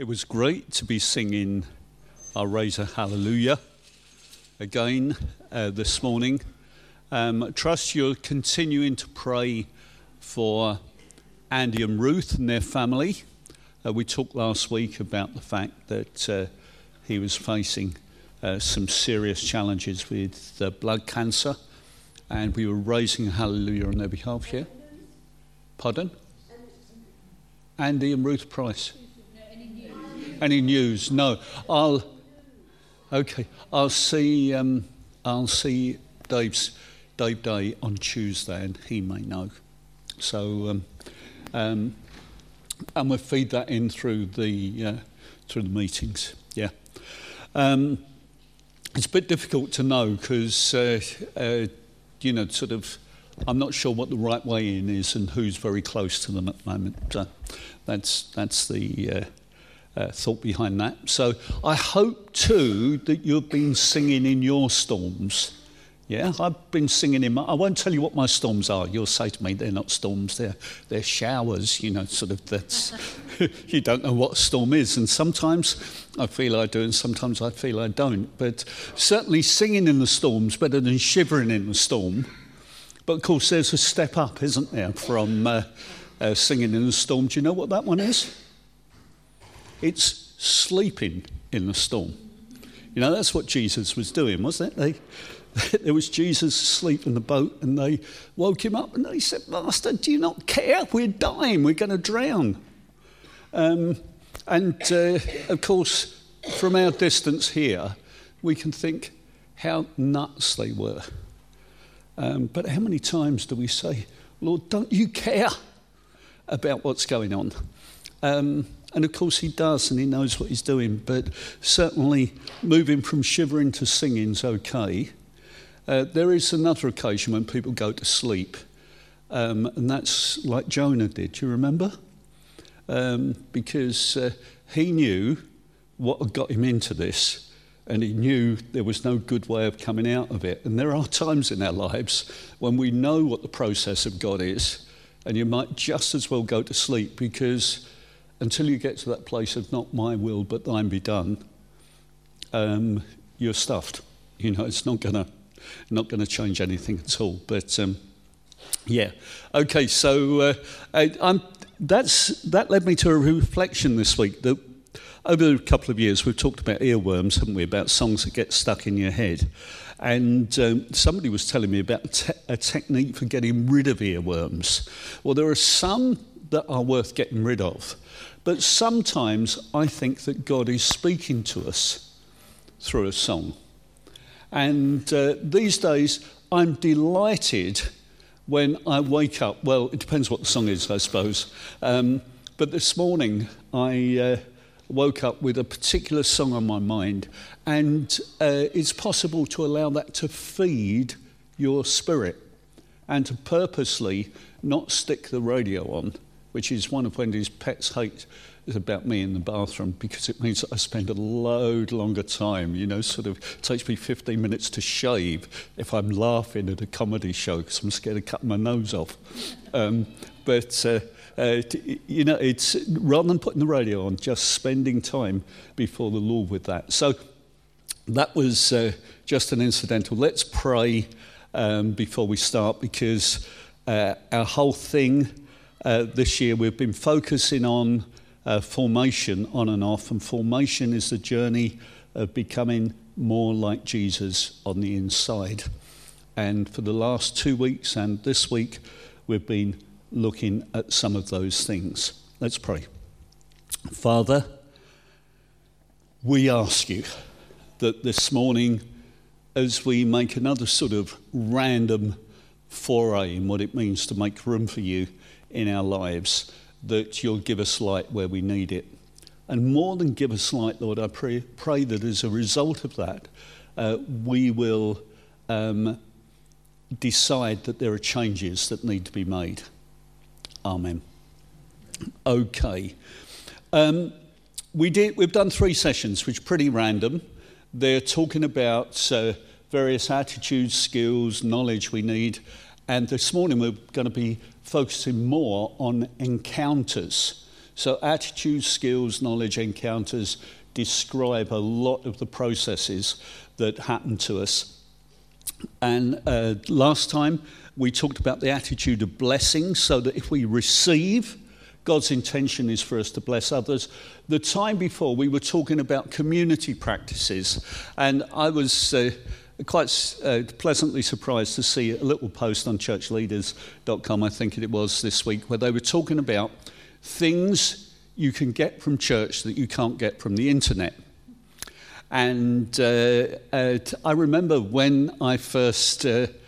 It was great to be singing our Raise a Hallelujah again this morning. Trust you're continuing to pray for Andy and Ruth and their family. We talked last week about the fact that he was facing some serious challenges with blood cancer, and we were raising a hallelujah on their behalf here. Pardon? Andy and Ruth Price. Any news? No. I'll see Dave Day on Tuesday, and he may know. So, and we'll feed that in through the meetings. Yeah. It's a bit difficult to know because sort of, I'm not sure what the right way in is and who's very close to them at the moment. That's the thought behind that. So I hope too that you've been singing in your storms. Yeah, I've been singing in I won't tell you what my storms are. You'll say to me, they're not storms, they're showers, sort of that's, you don't know what a storm is. And sometimes I feel I do and sometimes I feel I don't. But certainly singing in the storm's better than shivering in the storm. But of course there's a step up, isn't there, from singing in the storm. Do you know what that one is? It's sleeping in the storm. That's what Jesus was doing, wasn't it? There was Jesus asleep in the boat, and they woke him up, and they said, "Master, do you not care? We're dying. We're going to drown." Of course, from our distance here, we can think how nuts they were. But how many times do we say, "Lord, don't you care about what's going on?" And of course he does, and he knows what he's doing, but certainly moving from shivering to singing is okay. There is another occasion when people go to sleep, and that's like Jonah did. Do you remember? Because he knew what had got him into this, and he knew there was no good way of coming out of it. And there are times in our lives when we know what the process of God is, and you might just as well go to sleep, because until you get to that place of not my will but thine be done, you're stuffed. It's not gonna change anything at all. But yeah, okay. So that led me to a reflection this week. That over a couple of years we've talked about earworms, haven't we? About songs that get stuck in your head. And somebody was telling me about a technique for getting rid of earworms. Well, there are some that are worth getting rid of. But sometimes I think that God is speaking to us through a song. And these days I'm delighted when I wake up. Well, it depends what the song is, I suppose. But this morning I woke up with a particular song on my mind. And it's possible to allow that to feed your spirit and to purposely not stick the radio on, which is one of Wendy's pet's hate is about me in the bathroom, because it means that I spend a load longer time, sort of takes me 15 minutes to shave if I'm laughing at a comedy show because I'm scared of cutting my nose off. It's rather than putting the radio on, just spending time before the Lord with that. So that was just an incidental. Let's pray before we start, because our whole thing this year we've been focusing on formation on and off, and formation is the journey of becoming more like Jesus on the inside. And for the last 2 weeks and this week we've been looking at some of those things. Let's pray. Father, we ask you that this morning, as we make another sort of random foray in what it means to make room for you in our lives, that you'll give us light where we need it. And more than give us light, Lord, I pray that as a result of that, we will decide that there are changes that need to be made. Amen. Okay. We've done 3 sessions, which are pretty random. They're talking about various attitudes, skills, knowledge we need. And this morning we're going to be focusing more on encounters. So attitudes, skills, knowledge, encounters describe a lot of the processes that happen to us. And last time we talked about the attitude of blessing, so that if we receive, God's intention is for us to bless others. The time before, we were talking about community practices, and I was quite pleasantly surprised to see a little post on churchleaders.com, I think it was this week, where they were talking about things you can get from church that you can't get from the internet. And I remember when I first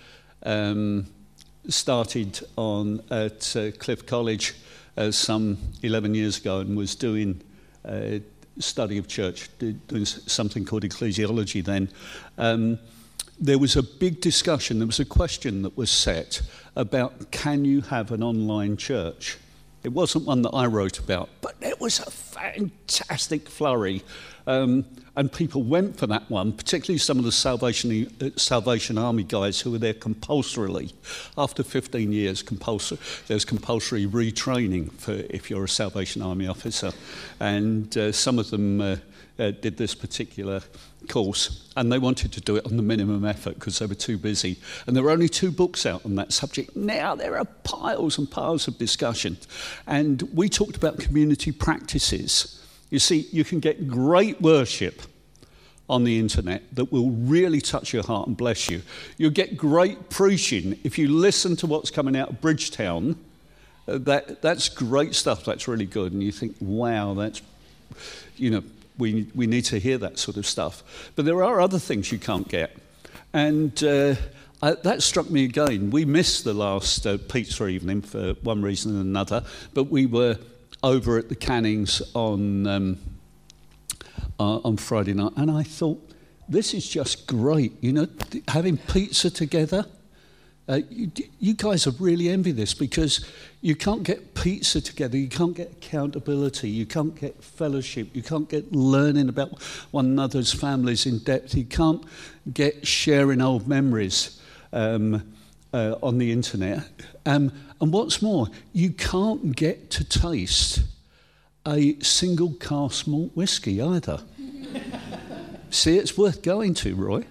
started at Cliff College some 11 years ago and was doing study of church, doing something called ecclesiology then. There was a big discussion, there was a question that was set about, can you have an online church? It wasn't one that I wrote about, but it was a fantastic flurry. And people went for that one, particularly some of the Salvation Army guys who were there compulsorily. After 15 years, there's compulsory retraining for if you're a Salvation Army officer. And some of them did this particular course, and they wanted to do it on the minimum effort because they were too busy. And there were only 2 books out on that subject. Now there are piles and piles of discussion. And we talked about community practices. You see, you can get great worship on the internet that will really touch your heart and bless you. You'll get great preaching if you listen to what's coming out of Bridgetown. That's great stuff. That's really good. And you think, wow, that's, we need to hear that sort of stuff. But there are other things you can't get. And that struck me again. We missed the last pizza evening for one reason and another, but we were over at the Cannings on Friday night, and I thought, this is just great, having pizza together. You guys have really envied this, because you can't get pizza together, you can't get accountability, you can't get fellowship, you can't get learning about one another's families in depth, you can't get sharing old memories on the internet. And what's more, you can't get to taste a single cask malt whiskey either. See, it's worth going to, Roy.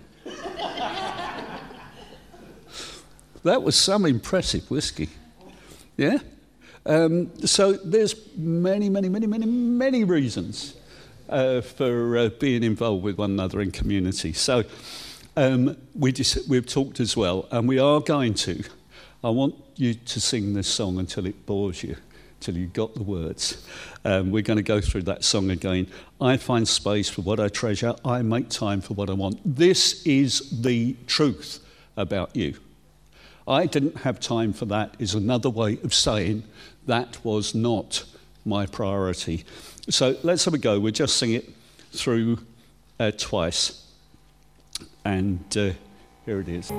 That was some impressive whiskey. Yeah? So there's many reasons for being involved with one another in community. So we've talked as well, and we are going to. I want you to sing this song until it bores you, till you got the words. We're going to go through that song again. I find space for what I treasure. I make time for what I want. This is the truth about you. I didn't have time for that is another way of saying that was not my priority. So let's have a go. We'll just sing it through twice. And here it is.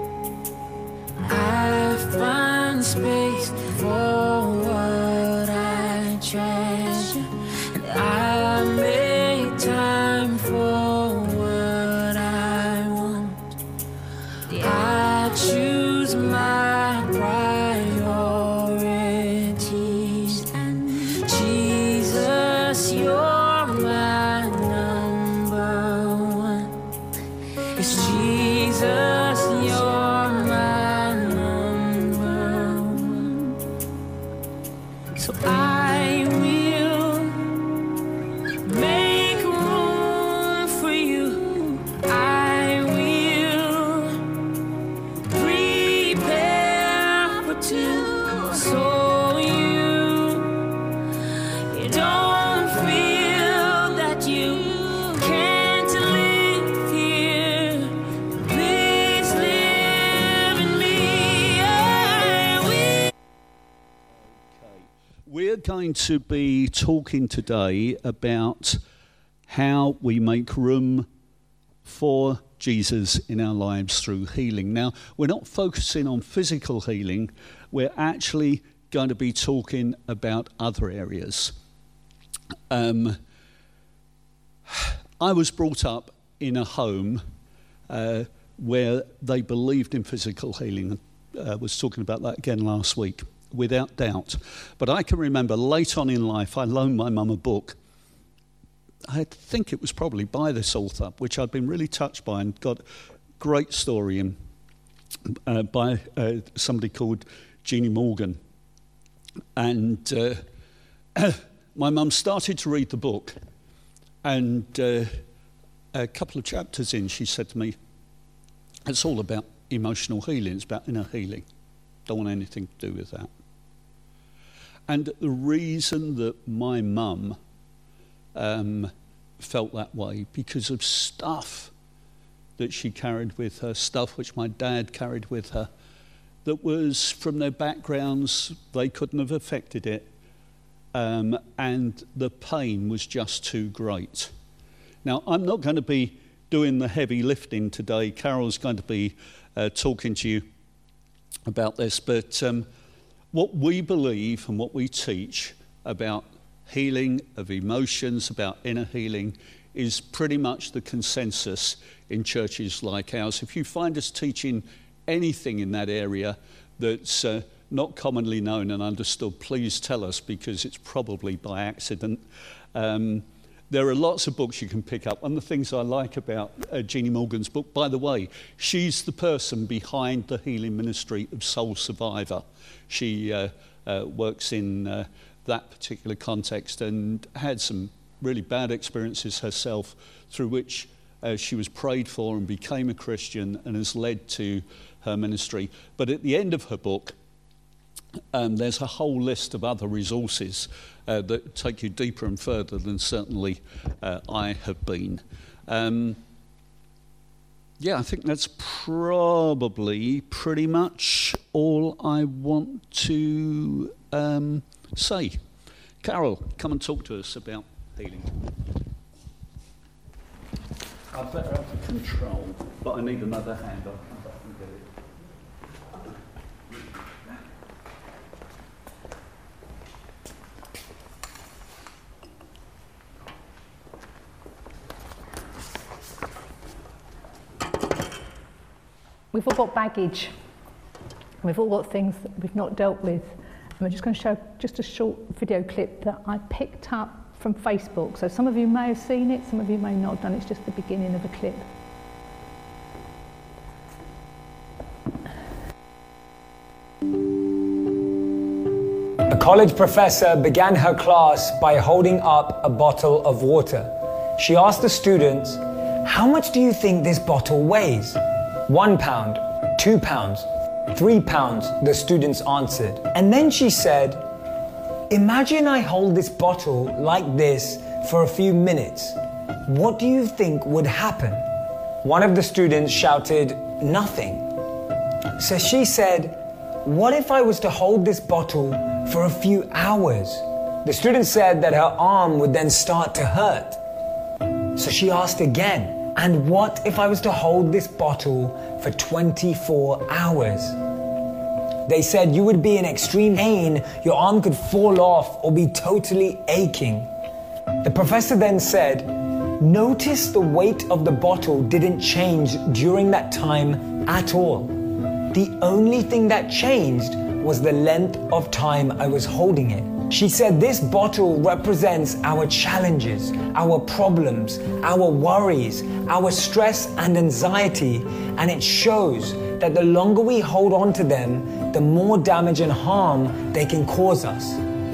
I find space for what I treasure, and I make time for what I want. I choose my priorities, and Jesus, you're my number one. It's Jesus, you're my number one. So I will make room for you. I will prepare for 2, so you don't feel that you can't live here. Please live in me. I will. Okay. We're going to be talking today about how we make room for Jesus in our lives through healing. Now, we're not focusing on physical healing. We're actually going to be talking about other areas. I was brought up in a home where they believed in physical healing. I was talking about that again last week. without doubt. But I can remember late on in life, I loaned my mum a book. I think it was probably by this author, which I'd been really touched by, and got a great story in by somebody called Jeannie Morgan. And my mum started to read the book, and a couple of chapters in, she said to me, it's all about emotional healing, it's about inner healing. Don't want anything to do with that. And the reason that my mum felt that way, because of stuff that she carried with her, stuff which my dad carried with her, that was from their backgrounds, they couldn't have affected it, and the pain was just too great. Now, I'm not going to be doing the heavy lifting today. Carol's going to be talking to you about this, but what we believe and what we teach about healing of emotions, about inner healing, is pretty much the consensus in churches like ours. If you find us teaching anything in that area that's not commonly known and understood, please tell us, because it's probably by accident. There are lots of books you can pick up. One of the things I like about Jeannie Morgan's book, by the way, she's the person behind the healing ministry of Soul Survivor. She works in that particular context and had some really bad experiences herself, through which she was prayed for and became a Christian, and has led to her ministry. But at the end of her book, there's a whole list of other resources that take you deeper and further than certainly I have been. Yeah, I think that's probably pretty much all I want to say. Carol, come and talk to us about healing. I better have the control, but I need another hand. I'll come back and get it. We've all got baggage, and we've all got things that we've not dealt with. And we're just going to show just a short video clip that I picked up from Facebook. So some of you may have seen it, some of you may not have done it. It's just the beginning of a clip. A college professor began her class by holding up a bottle of water. She asked the students, "How much do you think this bottle weighs?" 1 pound, 2 pounds, 3 pounds, the students answered. And then she said, "Imagine I hold this bottle like this for a few minutes. What do you think would happen?" One of the students shouted, "Nothing." So she said, "What if I was to hold this bottle for a few hours?" The student said that her arm would then start to hurt. So she asked again, "And what if I was to hold this bottle for 24 hours?" They said you would be in extreme pain, your arm could fall off or be totally aching. The professor then said, "Notice the weight of the bottle didn't change during that time at all. The only thing that changed was the length of time I was holding it." She said this bottle represents our challenges, our problems, our worries, our stress and anxiety, and it shows that the longer we hold on to them, the more damage and harm they can cause us.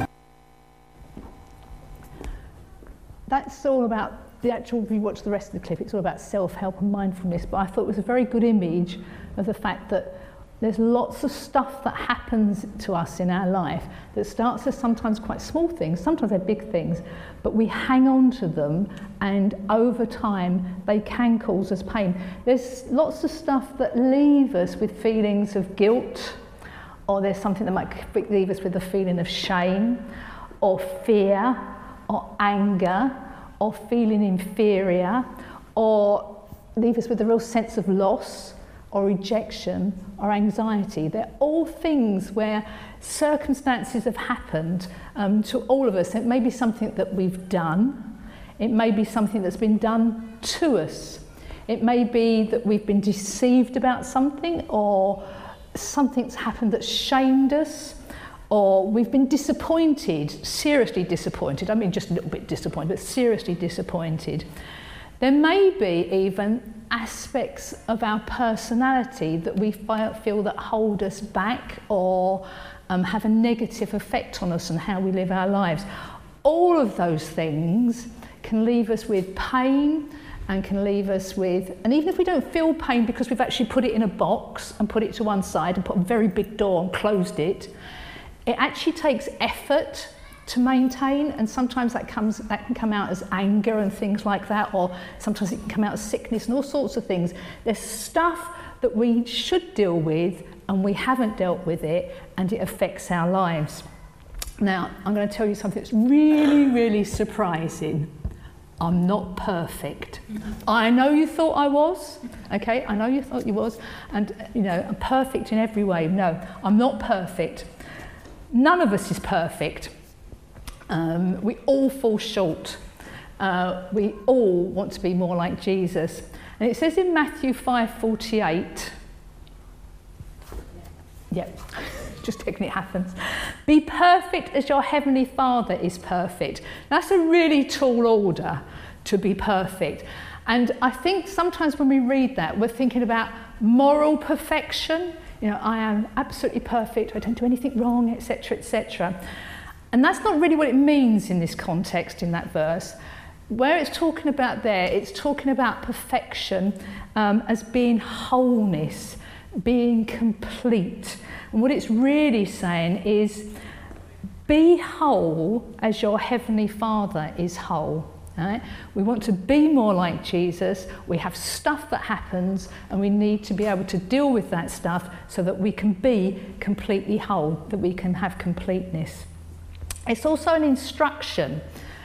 That's all about the actual, if you watch the rest of the clip, it's all about self-help and mindfulness, but I thought it was a very good image of the fact that there's lots of stuff that happens to us in our life that starts as sometimes quite small things, sometimes they're big things, but we hang on to them, and over time they can cause us pain. There's lots of stuff that leave us with feelings of guilt, or there's something that might leave us with a feeling of shame, or fear, or anger, or feeling inferior, or leave us with a real sense of loss, or rejection, or anxiety. They're all things where circumstances have happened to all of us. It may be something that we've done. It may be something that's been done to us. It may be that we've been deceived about something, or something's happened that shamed us, or we've been disappointed, seriously disappointed, I mean just a little bit disappointed, but seriously disappointed. There may be even aspects of our personality that we feel that hold us back or have a negative effect on us and how we live our lives. All of those things can leave us with pain and can leave us with, and even if we don't feel pain because we've actually put it in a box and put it to one side and put a very big door and closed it, it actually takes effort to maintain, and sometimes that can come out as anger and things like that, or sometimes it can come out as sickness and all sorts of things. There's stuff that we should deal with and we haven't dealt with it, and it affects our lives. Now, I'm going to tell you something that's really, really surprising. I'm not perfect. I know you thought I was, okay? I know you thought you was, and you know, I'm perfect in every way. No, I'm not perfect. None of us is perfect. We all fall short. We all want to be more like Jesus. And it says in Matthew 5:48, just checking it happens. Be perfect as your heavenly Father is perfect. That's a really tall order, to be perfect. And I think sometimes when we read that, we're thinking about moral perfection. You know, I am absolutely perfect, I don't do anything wrong, etc., etc. And that's not really what it means in this context, in that verse. Where it's talking about there, it's talking about perfection as being wholeness, being complete. And what it's really saying is, be whole as your heavenly Father is whole. Right? We want to be more like Jesus. We have stuff that happens and we need to be able to deal with that stuff so that we can be completely whole, that we can have completeness. It's also an instruction.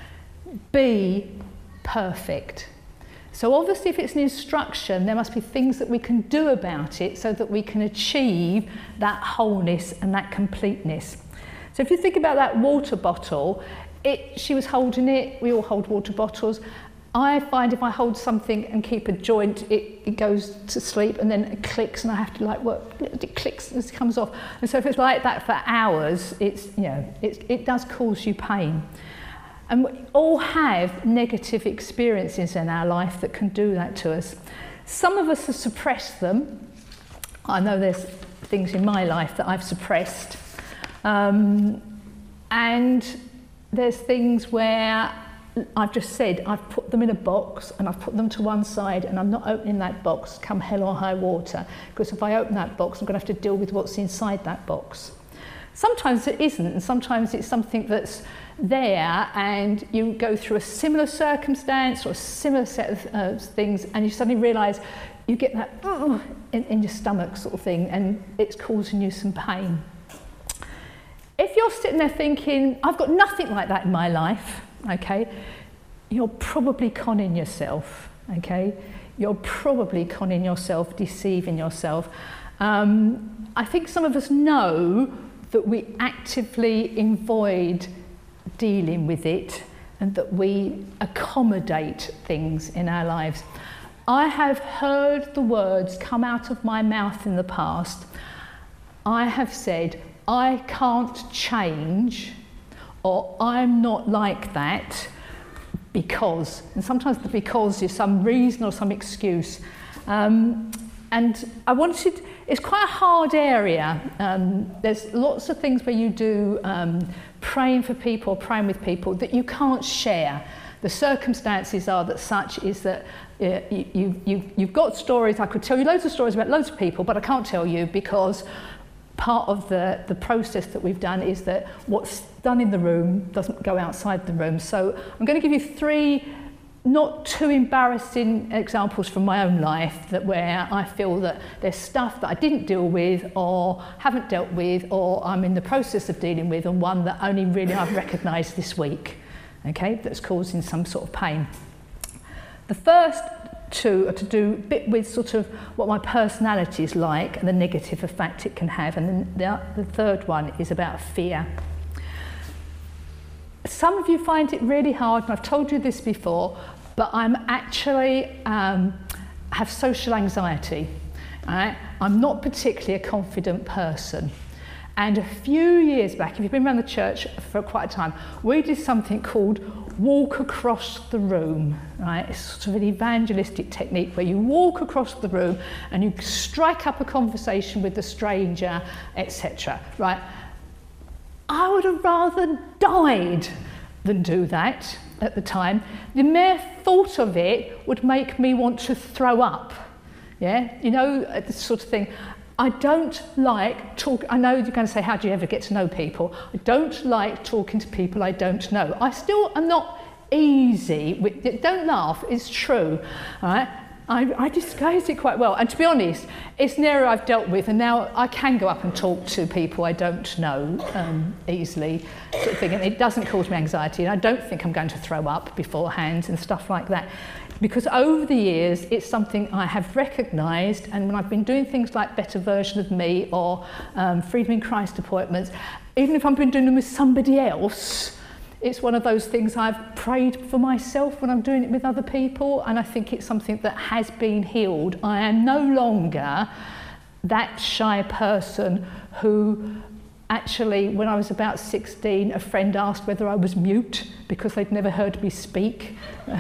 Be perfect. So obviously if it's an instruction, there must be things that we can do about it so that we can achieve that wholeness and that completeness. So if you think about that water bottle, she was holding it, we all hold water bottles. I find if I hold something and keep a joint, it goes to sleep and then it clicks and I have to like work, it clicks and it comes off. And so if it's like that for hours, it does cause you pain. And we all have negative experiences in our life that can do that to us. Some of us have suppressed them. I know there's things in my life that I've suppressed. And there's things where I've just said, I've put them in a box and I've put them to one side and I'm not opening that box come hell or high water. Because if I open that box, I'm going to have to deal with what's inside that box. Sometimes it isn't, and sometimes it's something that's there and you go through a similar circumstance or a similar set of things and you suddenly realise you get that in your stomach sort of thing and it's causing you some pain. If you're sitting there thinking, I've got nothing like that in my life, okay, you're probably conning yourself, okay? You're probably conning yourself, deceiving yourself. I think some of us know that we actively avoid dealing with it and that we accommodate things in our lives. I have heard the words come out of my mouth in the past. I have said, I can't change, or I'm not like that because, and sometimes the because is some reason or some excuse. And I wanted, it's quite a hard area. There's lots of things where you do praying for people, praying with people that you can't share. The circumstances are that such is that you've got stories. I could tell you loads of stories about loads of people, but I can't tell you because part of the process that we've done is that what's done in the room doesn't go outside the room. So I'm going to give you 3 not too embarrassing examples from my own life that where I feel that there's stuff that I didn't deal with or haven't dealt with or I'm in the process of dealing with, and one that only really I've recognised this week, okay, that's causing some sort of pain. The first 2 are to do a bit with sort of what my personality is like and the negative effect it can have, and then the third one is about fear. Some of you find it really hard, and I've told you this before, but I'm actually have social anxiety. Right? I'm not particularly a confident person. And a few years back, if you've been around the church for quite a time, we did something called walk across the room, right? It's sort of an evangelistic technique where you walk across the room and you strike up a conversation with the stranger, etc., right? I would have rather died than do that at the time. The mere thought of it would make me want to throw up, yeah? You know, this sort of thing. I don't like talk. I know you're going to say, how do you ever get to know people? I don't like talking to people I don't know. I still am not easy with it. Don't laugh, it's true. All right? I disguise it quite well. And to be honest, it's an area I've dealt with, and now I can go up and talk to people I don't know easily, sort of thing, and it doesn't cause me anxiety, and I don't think I'm going to throw up beforehand and stuff like that. Because over the years, it's something I have recognised, and when I've been doing things like Better Version of Me or Freedom in Christ appointments, even if I've been doing them with somebody else, it's one of those things I've prayed for myself when I'm doing it with other people, and I think it's something that has been healed. I am no longer that shy person who actually, when I was about 16, a friend asked whether I was mute because they'd never heard me speak.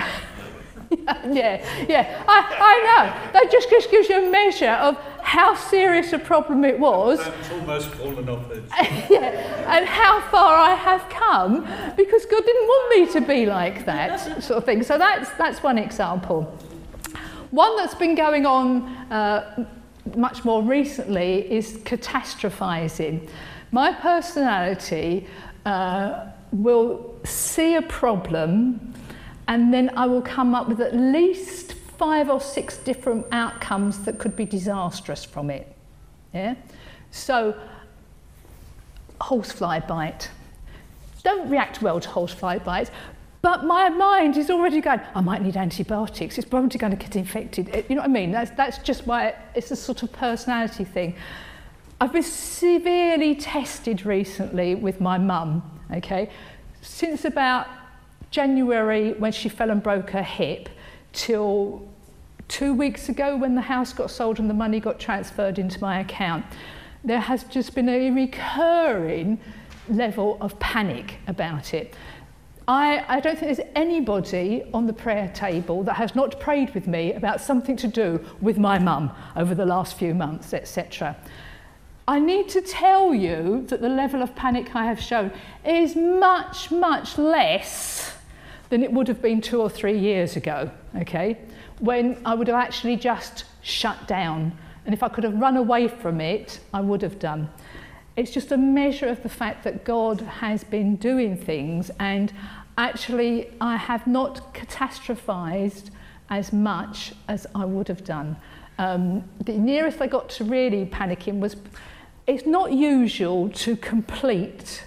Yeah, I know. That just gives you a measure of how serious a problem it was. It's almost fallen off it. Yeah, and how far I have come, because God didn't want me to be like that sort of thing. So that's one example. One that's been going on much more recently is catastrophizing. My personality will see a problem, and then I will come up with at least 5 or 6 different outcomes that could be disastrous from it. Yeah? So, horsefly bite. Don't react well to horsefly bites, but my mind is already going, I might need antibiotics, it's probably going to get infected. You know what I mean? That's just why it's a sort of personality thing. I've been severely tested recently with my mum, okay? Since about January, when she fell and broke her hip, till 2 weeks ago when the house got sold and the money got transferred into my account, there has just been a recurring level of panic about it. I don't think there's anybody on the prayer table that has not prayed with me about something to do with my mum over the last few months, etc. I need to tell you that the level of panic I have shown is much, much less than it would have been 2 or 3 years ago, okay, when I would have actually just shut down. And if I could have run away from it, I would have done. It's just a measure of the fact that God has been doing things, and actually I have not catastrophized as much as I would have done. The nearest I got to really panicking was, it's not usual to complete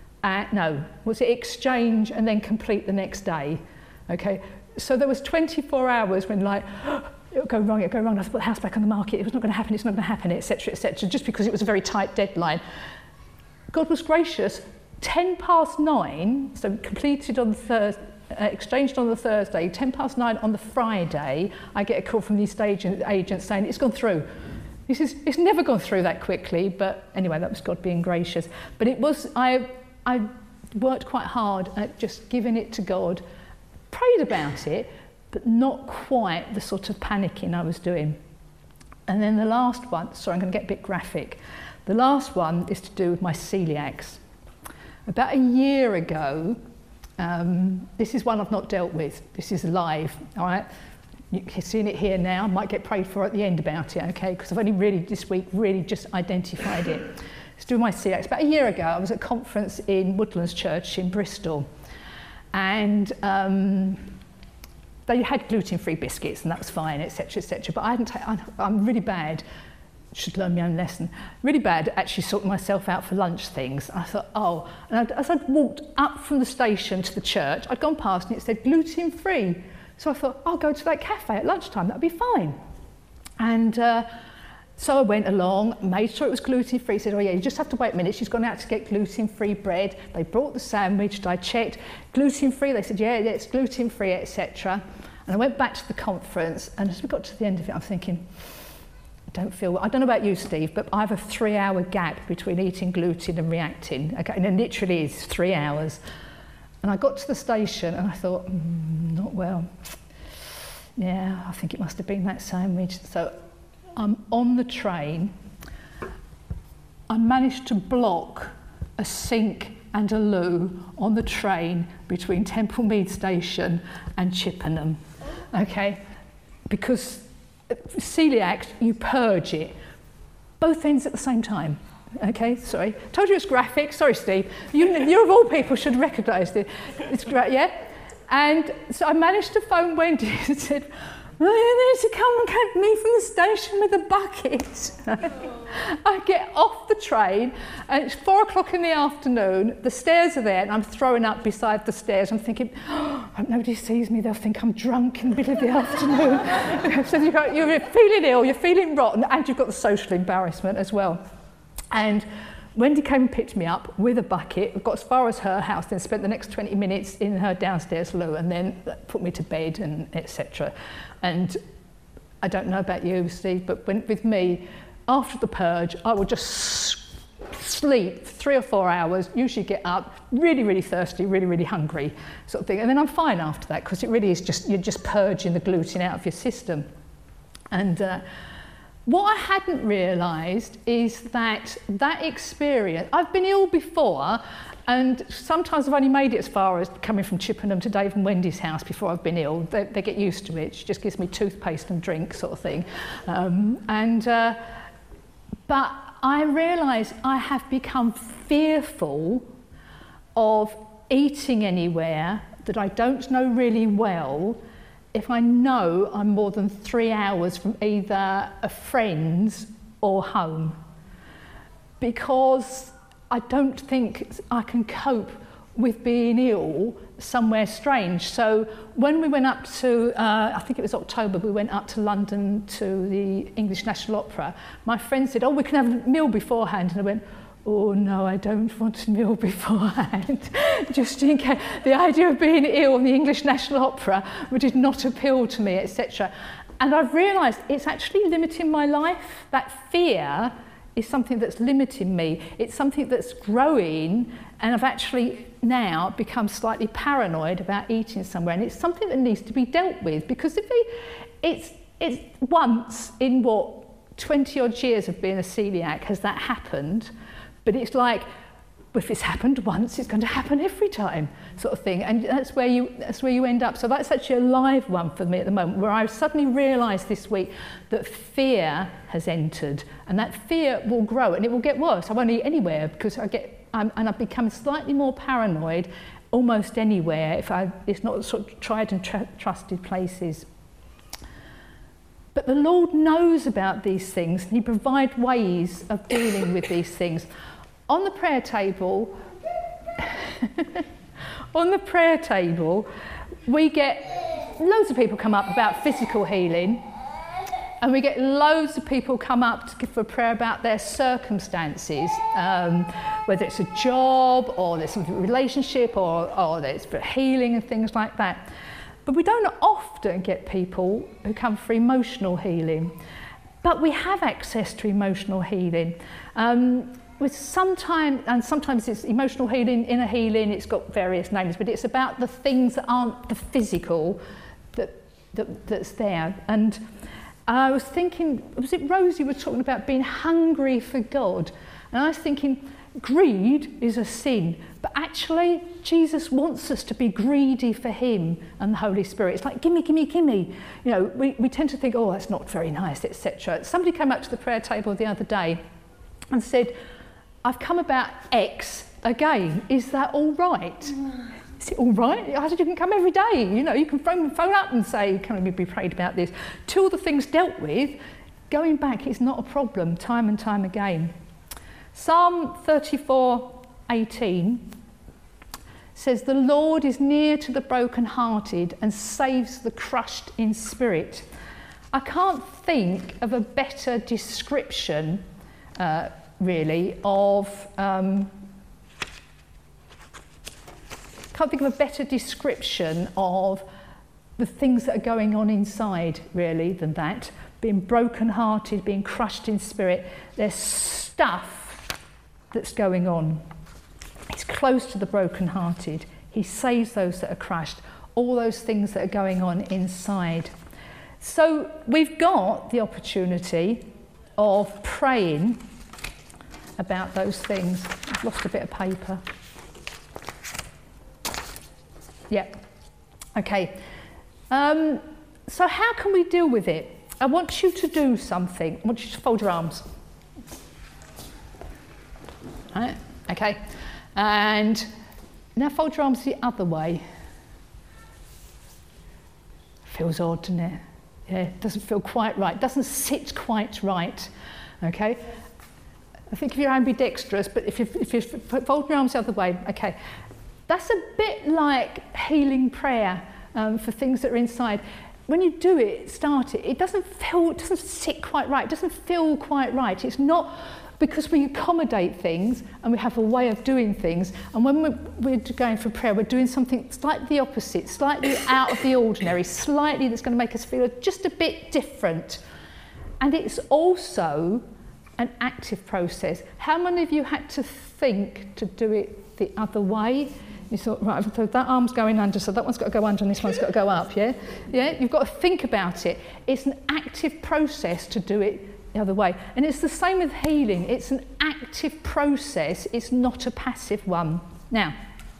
exchange and then complete the next day, okay? So there was 24 hours when it'll go wrong, I have to put the house back on the market, it's not going to happen, etc., just because it was a very tight deadline. God was gracious. 9:10, so completed on the Thursday, exchanged on the Thursday, 9:10 on the Friday, I get a call from the estate agent saying it's gone through. It's never gone through that quickly, but anyway, that was God being gracious. But it was, I worked quite hard at just giving it to God, prayed about it, but not quite the sort of panicking I was doing. And then the last one, sorry, I'm going to get a bit graphic. The last one is to do with my celiacs. About a year ago, this is one I've not dealt with. This is live, all right? You're seeing it here now. I might get prayed for at the end about it, okay? Because I've only really this week really just identified it. It's doing my celiacs. About a year ago, I was at a conference in Woodlands Church in Bristol, and they had gluten-free biscuits, and that was fine, etc., etc. But I'm really bad. Should learn my own lesson. Really bad at actually sorting myself out for lunch things. I thought, and as I'd walked up from the station to the church, I'd gone past and it said gluten-free. So I thought, I'll go to that cafe at lunchtime, that'll be fine. And so I went along, made sure it was gluten-free, said, oh yeah, you just have to wait a minute, she's gone out to get gluten-free bread. They brought the sandwich, I checked, gluten-free, they said, yeah, it's gluten-free, etc. And I went back to the conference, and as we got to the end of it, I'm thinking, I don't feel well. I don't know about you, Steve, but I have a 3-hour gap between eating gluten and reacting. Okay, and it literally is 3 hours. And I got to the station and I thought, not well. Yeah, I think it must have been that sandwich. So I'm on the train. I managed to block a sink and a loo on the train between Temple Mead Station and Chippenham. Okay, because celiac, you purge it, both ends at the same time. Okay, sorry. Told you it's graphic. Sorry, Steve. You of all people should recognise it. It's great, yeah? And so I managed to phone Wendy and said, well, you need to come and get me from the station with a bucket. I get off the train and it's 4 o'clock in the afternoon. The stairs are there and I'm throwing up beside the stairs. I'm thinking, oh, I hope nobody sees me. They'll think I'm drunk in the middle of the afternoon. So you're feeling ill, you're feeling rotten, and you've got the social embarrassment as well. And Wendy came and picked me up with a bucket, got as far as her house, then spent the next 20 minutes in her downstairs loo, and then put me to bed and etc. And I don't know about you, Steve, but with me, after the purge, I would just sleep 3 or 4 hours, usually get up, really, really thirsty, really, really hungry, sort of thing. And then I'm fine after that, because it really is just, you're just purging the gluten out of your system. And what I hadn't realised is that experience, I've been ill before, and sometimes I've only made it as far as coming from Chippenham to Dave and Wendy's house before I've been ill. They get used to it. She just gives me toothpaste and drink sort of thing. But I realise I have become fearful of eating anywhere that I don't know really well if I know I'm more than 3 hours from either a friend's or home, because I don't think I can cope with being ill somewhere strange. So when we went up to, I think it was October, we went up to London to the English National Opera, my friend said, oh, we can have a meal beforehand. And I went, oh no, I don't want a meal beforehand. Just in case. The idea of being ill in the English National Opera did not appeal to me, etc. And I've realised it's actually limiting my life. That fear is something that's limiting me. It's something that's growing, and I've actually now become slightly paranoid about eating somewhere, and it's something that needs to be dealt with, because it's once in what 20 odd years of being a celiac has that happened, but it's like, if it's happened once, it's going to happen every time, sort of thing, and that's where you end up. So that's actually a live one for me at the moment, where I suddenly realised this week that fear has entered, and that fear will grow and it will get worse. I won't eat anywhere because I've become slightly more paranoid almost anywhere if it's not sort of tried and trusted places. But the Lord knows about these things, and He provides ways of dealing with these things. On the prayer table, we get loads of people come up about physical healing, and we get loads of people come up for prayer about their circumstances, whether it's a job or there's some relationship or there's for healing and things like that. But we don't often get people who come for emotional healing. But we have access to emotional healing. Sometimes it's emotional healing, inner healing, it's got various names, but it's about the things that aren't the physical that's there. And I was thinking, was it Rosie was talking about being hungry for God? And I was thinking, greed is a sin, but actually Jesus wants us to be greedy for Him and the Holy Spirit. It's like, gimme, gimme, gimme. You know, we tend to think, oh, that's not very nice, etc. Somebody came up to the prayer table the other day and said, I've come about X again. Is that all right? Is it all right? I said, you can come every day. You know, you can phone up and say, can we be prayed about this? Till the thing's dealt with, going back is not a problem, time and time again. Psalm 34:18 says, the Lord is near to the brokenhearted and saves the crushed in spirit. I can't think of a better description really of can't think of a better description of the things that are going on inside really than that. being brokenhearted, being crushed in spirit. There's stuff that's going on. He's close to the brokenhearted. He saves those that are crushed. All those things that are going on inside. So we've got the opportunity of praying about those things. I've lost a bit of paper. Yeah. Okay. So how can we deal with it? I want you to do something. I want you to fold your arms. All right. Okay. And now fold your arms the other way. Feels odd, doesn't it? Yeah, it doesn't feel quite right. It doesn't sit quite right. Okay. I think if you're ambidextrous, but if you fold your arms the other way, okay. That's a bit like healing prayer for things that are inside. When you do it, start it, it doesn't sit quite right. It doesn't feel quite right. It's not because we accommodate things and we have a way of doing things. And when we're going for prayer, we're doing something slightly the opposite, slightly out of the ordinary, slightly that's going to make us feel just a bit different. And it's also an active process. How many of you had to think to do it the other way? You thought, right, so that arm's going under, so that one's got to go under and this one's got to go up, yeah? Yeah, you've got to think about it. It's an active process to do it the other way. And it's the same with healing. It's an active process. It's not a passive one. Now,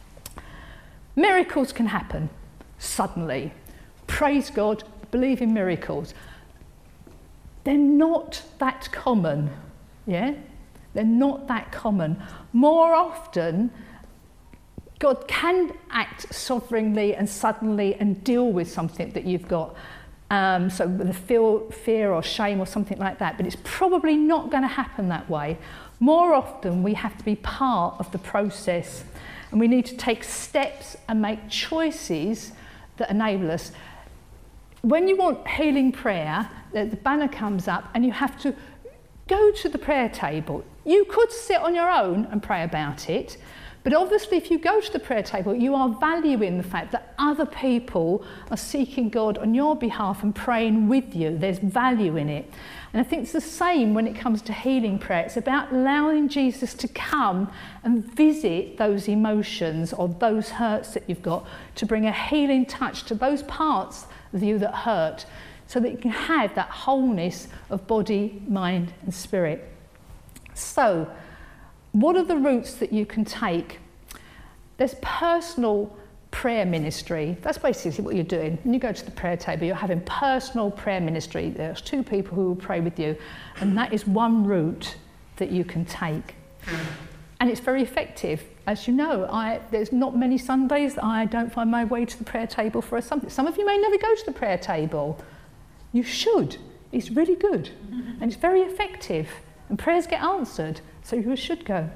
miracles can happen suddenly. Praise God, believe in miracles. They're not that common, yeah? They're not that common. More often, God can act sovereignly and suddenly and deal with something that you've got. So with a fear or shame or something like that. But it's probably not going to happen that way. More often, we have to be part of the process. And we need to take steps and make choices that enable us. When you want healing prayer, the banner comes up and you have to go to the prayer table. You could sit on your own and pray about it. But obviously, if you go to the prayer table, you are valuing the fact that other people are seeking God on your behalf and praying with you. There's value in it. And I think it's the same when it comes to healing prayer. It's about allowing Jesus to come and visit those emotions or those hurts that you've got, to bring a healing touch to those parts of you that hurt, so that you can have that wholeness of body, mind and spirit. So, what are the routes that you can take? There's personal prayer ministry. That's basically what you're doing. When you go to the prayer table, you're having personal prayer ministry. There's two people who will pray with you, and that is one route that you can take. And it's very effective. As you know, there's not many Sundays that I don't find my way to the prayer table for a Sunday. Some of you may never go to the prayer table. You should. It's really good. And it's very effective. And prayers get answered. So you should go.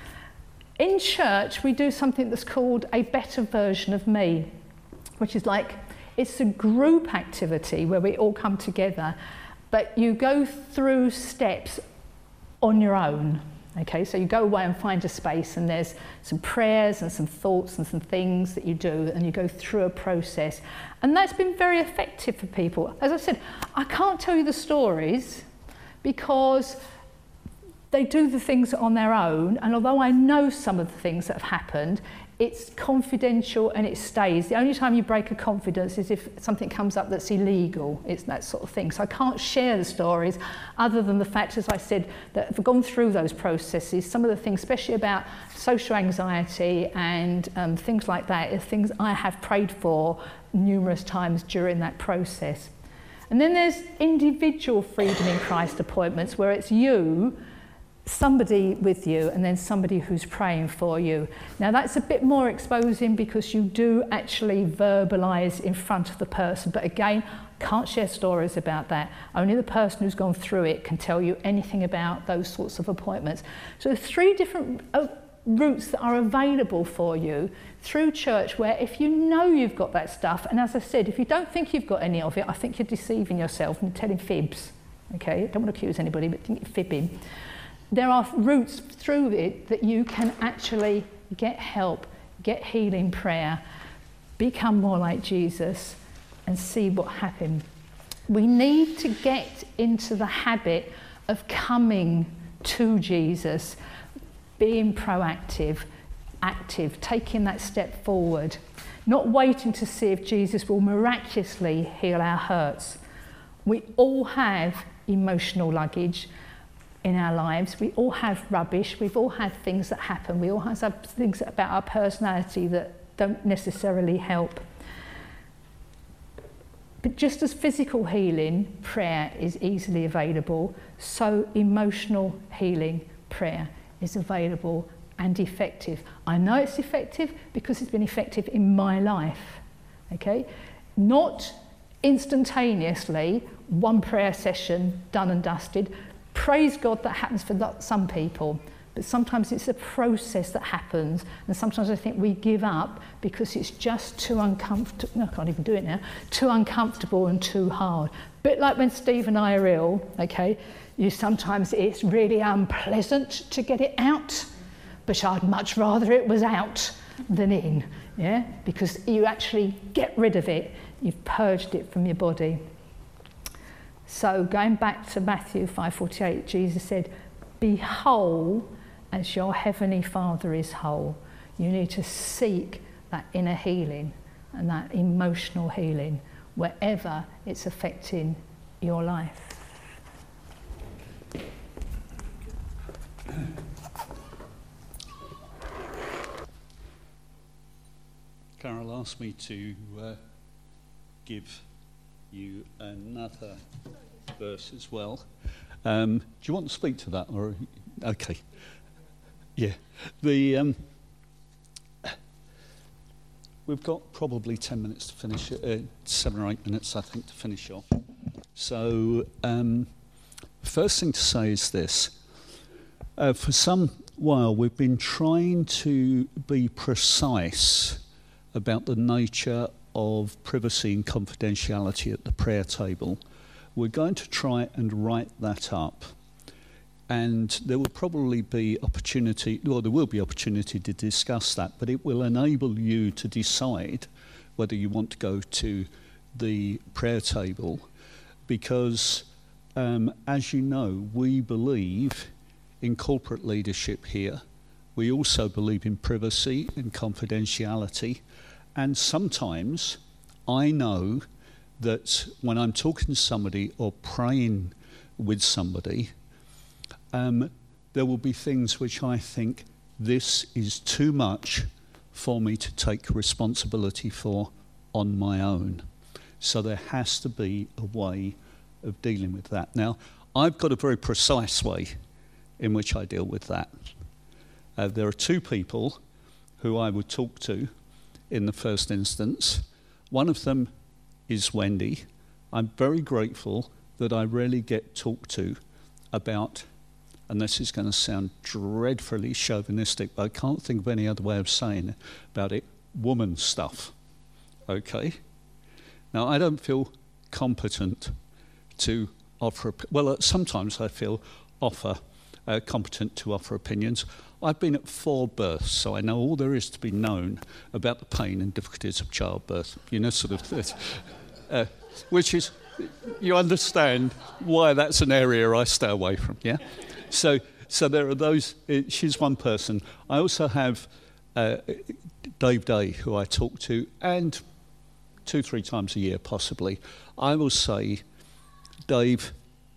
In church, we do something that's called a better version of me, which is like, it's a group activity where we all come together, but you go through steps on your own. Okay, so you go away and find a space, and there's some prayers and some thoughts and some things that you do, and you go through a process. And that's been very effective for people. As I said, I can't tell you the stories because they do the things on their own, and although I know some of the things that have happened, it's confidential and it stays. The only time you break a confidence is if something comes up that's illegal. It's that sort of thing. So I can't share the stories other than the fact, as I said, that I've gone through those processes. Some of the things, especially about social anxiety and things like that, are things I have prayed for numerous times during that process. And then there's individual freedom in Christ appointments, where it's you, somebody with you, and then somebody who's praying for you. Now that's a bit more exposing because you do actually verbalise in front of the person, but again, can't share stories about that. Only the person who's gone through it can tell you anything about those sorts of appointments. So there's 3 different routes that are available for you through church, where if you know you've got that stuff, and as I said, if you don't think you've got any of it, I think you're deceiving yourself and telling fibs. Okay, I don't want to accuse anybody, but think you're fibbing. There are routes through it that you can actually get help, get healing prayer, become more like Jesus, and see what happens. We need to get into the habit of coming to Jesus, being proactive, active, taking that step forward, not waiting to see if Jesus will miraculously heal our hurts. We all have emotional luggage in our lives. We all have rubbish. We've all had things that happen. We all have things about our personality that don't necessarily help. But just as physical healing, prayer is easily available, so emotional healing, prayer is available and effective. I know it's effective because it's been effective in my life, okay? Not instantaneously, one prayer session, done and dusted. Praise God that happens for some people, but sometimes it's a process that happens, and sometimes I think we give up because it's just too uncomfortable. No, I can't even do it now. Too uncomfortable and too hard. A bit like when Steve and I are ill, okay? Sometimes it's really unpleasant to get it out, but I'd much rather it was out than in, yeah? Because you actually get rid of it. You've purged it from your body. So going back to Matthew 5:48, Jesus said, "Be whole as your heavenly Father is whole." You need to seek that inner healing and that emotional healing wherever it's affecting your life. Carol asked me to give you another verse as well. Do you want to speak to that? Or okay. Yeah. We've got probably 10 minutes to finish, 7 or 8 minutes, I think, to finish off. So, first thing to say is this. For some while, we've been trying to be precise about the nature of privacy and confidentiality at the prayer table. We're going to try and write that up. And there will probably be opportunity, well, there will be opportunity to discuss that, but it will enable you to decide whether you want to go to the prayer table, because, as you know, we believe in corporate leadership here. We also believe in privacy and confidentiality. And sometimes I know that when I'm talking to somebody or praying with somebody, there will be things which I think this is too much for me to take responsibility for on my own. So there has to be a way of dealing with that. Now, I've got a very precise way in which I deal with that. There are two people who I would talk to in the first instance. One of them is Wendy. I'm very grateful that I rarely get talked to about, and this is going to sound dreadfully chauvinistic, but I can't think of any other way of saying it, about it, woman stuff, okay? Now, I don't feel competent to offer, well, sometimes I feel competent to offer opinions. I've been at 4 births, so I know all there is to be known about the pain and difficulties of childbirth, you know, sort of, which is, you understand why that's an area I stay away from, yeah? So there are those, she's one person. I also have Dave Day, who I talk to, and 2-3 times a year, possibly. I will say, Dave,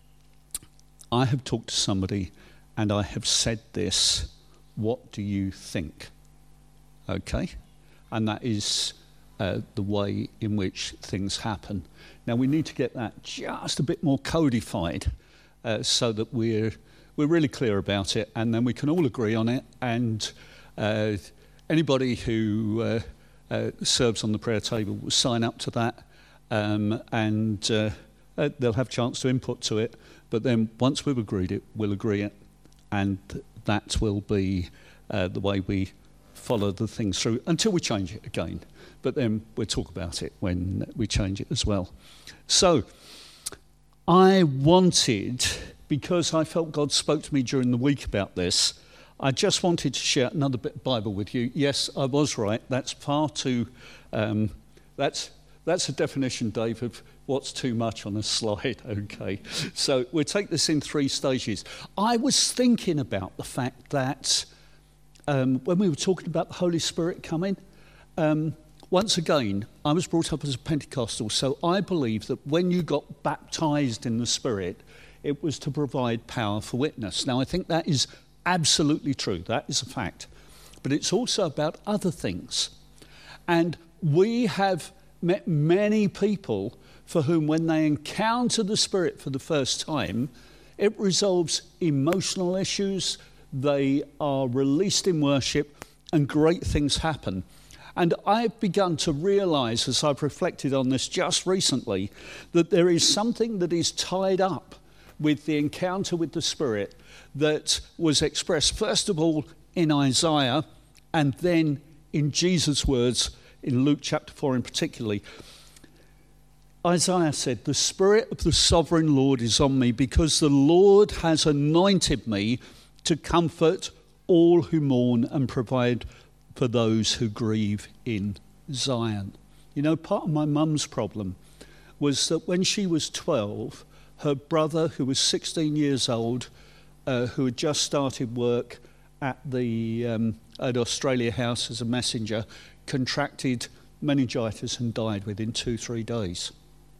I have talked to somebody and I have said this. What do you think? Okay? And that is the way in which things happen. Now, we need to get that just a bit more codified so that we're really clear about it, and then we can all agree on it. And anybody who serves on the prayer table will sign up to that, and they'll have a chance to input to it. But then once we've agreed it, we'll agree it, and that will be the way we follow the things through until we change it again. But then we'll talk about it when we change it as well. So I wanted, because I felt God spoke to me during the week about this, I just wanted to share another bit of Bible with you. Yes, I was right. That's far too That's a definition, Dave, of what's too much on a slide, okay? So we'll take this in 3 stages. I was thinking about the fact that when we were talking about the Holy Spirit coming, once again, I was brought up as a Pentecostal, so I believe that when you got baptized in the Spirit, it was to provide power for witness. Now, I think that is absolutely true. That is a fact. But it's also about other things. And we have met many people for whom, when they encounter the Spirit for the first time, it resolves emotional issues, they are released in worship, and great things happen. And I've begun to realise, as I've reflected on this just recently, that there is something that is tied up with the encounter with the Spirit that was expressed, first of all, in Isaiah, and then in Jesus' words, in Luke chapter 4 in particular. Isaiah said, "The Spirit of the Sovereign Lord is on me, because the Lord has anointed me to comfort all who mourn and provide for those who grieve in Zion." You know, part of my mum's problem was that when she was 12, her brother, who was 16 years old, who had just started work at Australia House as a messenger, contracted meningitis and died within 2-3 days.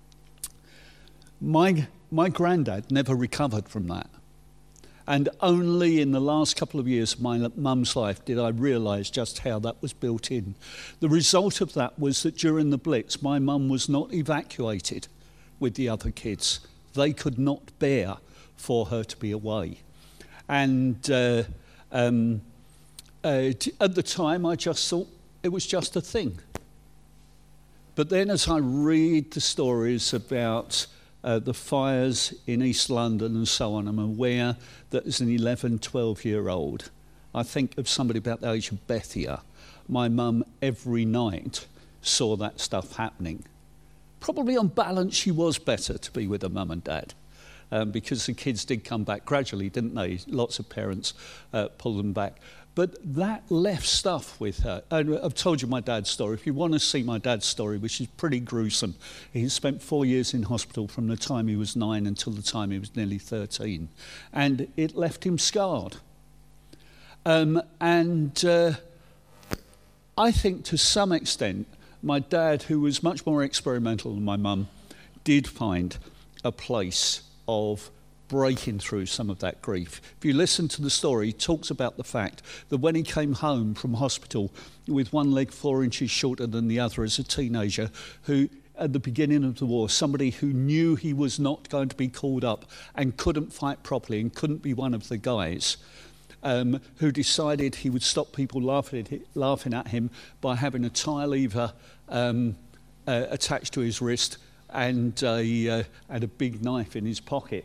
My granddad never recovered from that. And only in the last couple of years of my mum's life did I realise just how that was built in. The result of that was that during the Blitz, my mum was not evacuated with the other kids. They could not bear for her to be away. And at the time, I just thought it was just a thing. But then as I read the stories about the fires in East London and so on, I'm aware that as an 11, 12-year-old, I think of somebody about the age of Bethia. My mum every night saw that stuff happening. Probably on balance, she was better to be with her mum and dad, because the kids did come back gradually, didn't they? Lots of parents pulled them back. But that left stuff with her. And I've told you my dad's story. If you want to see my dad's story, which is pretty gruesome, he spent 4 years in hospital from the time he was 9 until the time he was nearly 13. And it left him scarred. I think to some extent, my dad, who was much more experimental than my mum, did find a place of breaking through some of that grief. If you listen to the story, he talks about the fact that when he came home from hospital with one leg 4 inches shorter than the other as a teenager, who at the beginning of the war, somebody who knew he was not going to be called up and couldn't fight properly and couldn't be one of the guys, who decided he would stop people laughing at him by having a tire lever attached to his wrist and a big knife in his pocket.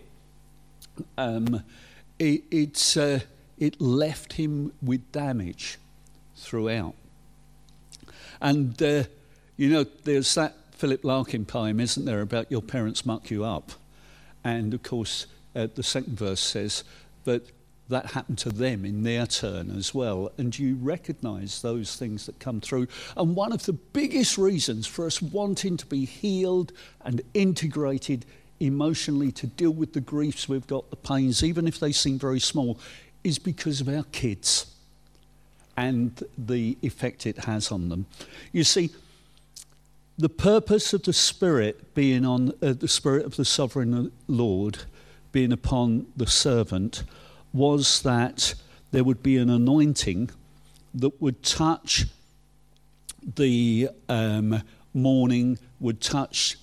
It left him with damage throughout. And, there's that Philip Larkin poem, isn't there, about your parents muck you up. And, of course, the second verse says that happened to them in their turn as well. And you recognise those things that come through. And one of the biggest reasons for us wanting to be healed and integrated emotionally to deal with the griefs we've got, the pains, even if they seem very small, is because of our kids and the effect it has on them. You see, the purpose of the Spirit being on the Spirit of the Sovereign Lord being upon the servant was that there would be an anointing that would touch the mourning, would touch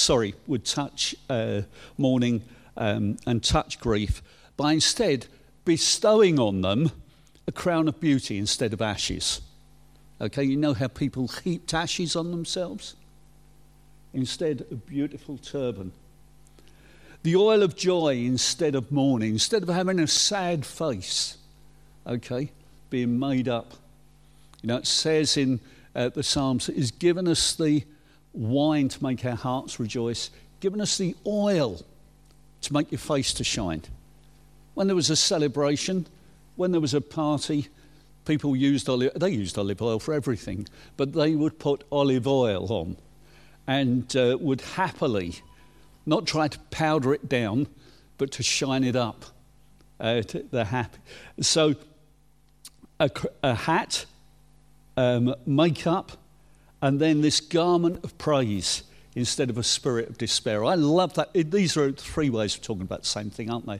mourning and touch grief, by instead bestowing on them a crown of beauty instead of ashes. Okay, you know how people heaped ashes on themselves? Instead, a beautiful turban. The oil of joy instead of mourning, instead of having a sad face, okay, being made up. You know, it says in the Psalms, it has given us the wine to make our hearts rejoice, given us the oil to make your face to shine. When there was a celebration, when there was a party, people used olive oil for everything, but they would put olive oil on. and would happily not try to powder it down, but to shine it up. The happy. So a hat, makeup, and then this garment of praise instead of a spirit of despair. I love that. These are three ways of talking about the same thing, aren't they?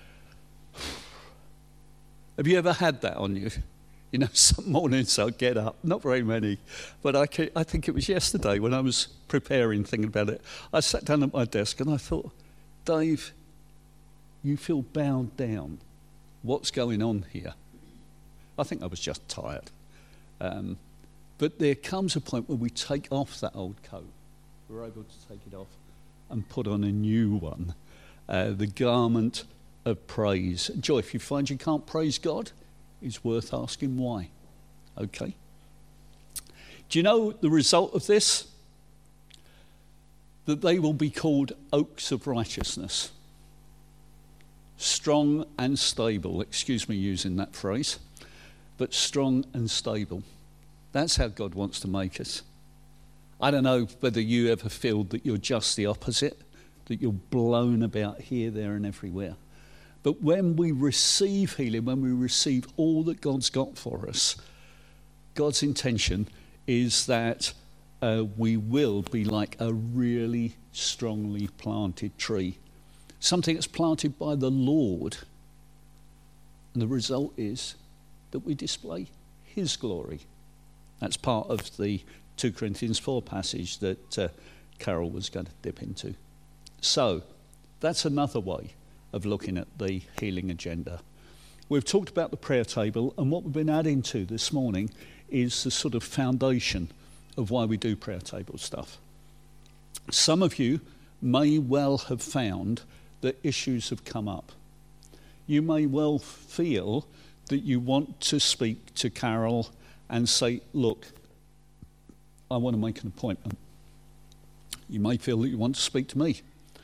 Have you ever had that on you? You know, some mornings I'll get up, not very many, but I think it was yesterday when I was preparing, thinking about it. I sat down at my desk and I thought, Dave, you feel bowed down. What's going on here? I think I was just tired. But there comes a point where we take off that old coat. We're able to take it off and put on a new one, the garment of praise. Joy, if you find you can't praise God, it's worth asking why. Okay? Do you know the result of this? That they will be called oaks of righteousness. Strong and stable. Excuse me using that phrase. But strong and stable. That's how God wants to make us. I don't know whether you ever feel that you're just the opposite, that you're blown about here, there and everywhere. But when we receive healing, when we receive all that God's got for us, God's intention is that we will be like a really strongly planted tree. Something that's planted by the Lord. And the result is that we display his glory. That's part of the 2 Corinthians 4 passage that Carol was going to dip into. So, that's another way of looking at the healing agenda. We've talked about the prayer table, and what we've been adding to this morning is the sort of foundation of why we do prayer table stuff. Some of you may well have found that issues have come up. You may well feel that you want to speak to Carol and say, look, I want to make an appointment. You may feel that you want to speak to me.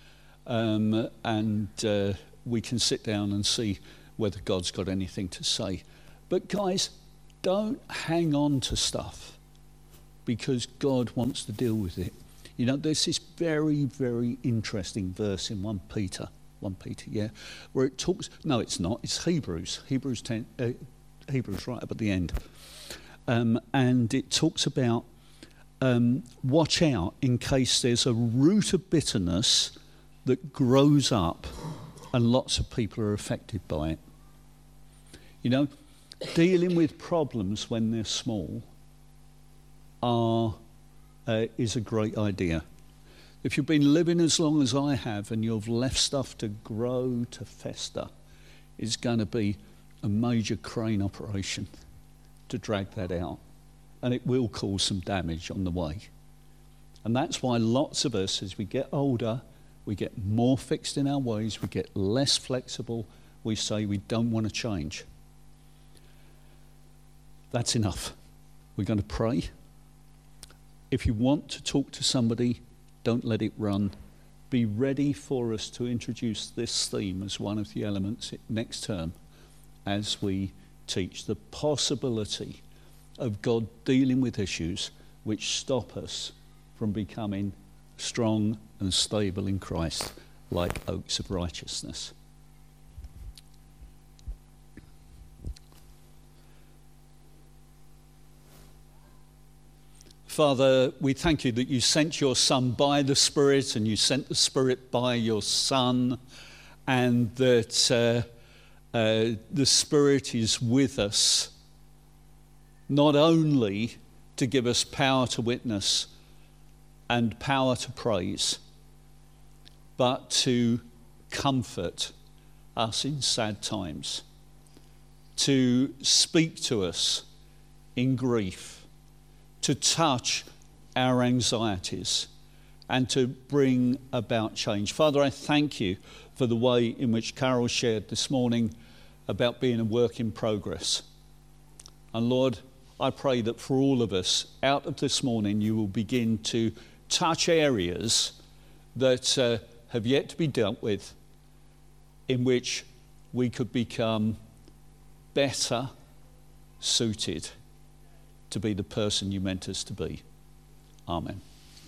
We can sit down and see whether God's got anything to say. But guys, don't hang on to stuff because God wants to deal with it. You know, there's this very, very interesting verse in 1 Peter, where it talks, no, it's not, it's Hebrews 10, Hebrews right up at the end. And it talks about watch out in case there's a root of bitterness that grows up and lots of people are affected by it. You know, dealing with problems when they're small is a great idea. If you've been living as long as I have and you've left stuff to grow, to fester, it's going to be a major crane operation to drag that out. And it will cause some damage on the way. And that's why lots of us, as we get older, we get more fixed in our ways, we get less flexible, we say we don't want to change. That's enough. We're going to pray. If you want to talk to somebody, don't let it run. Be ready for us to introduce this theme as one of the elements next term as we teach the possibility of God dealing with issues which stop us from becoming strong and stable in Christ, like oaks of righteousness. Father, we thank you that you sent your Son by the Spirit and you sent the Spirit by your Son, and that the Spirit is with us not only to give us power to witness and power to praise, but to comfort us in sad times, to speak to us in grief, to touch our anxieties, and to bring about change. Father, I thank you for the way in which Carol shared this morning about being a work in progress. And Lord, I pray that for all of us, out of this morning, you will begin to touch areas that have yet to be dealt with, in which we could become better suited to be the person you meant us to be. Amen.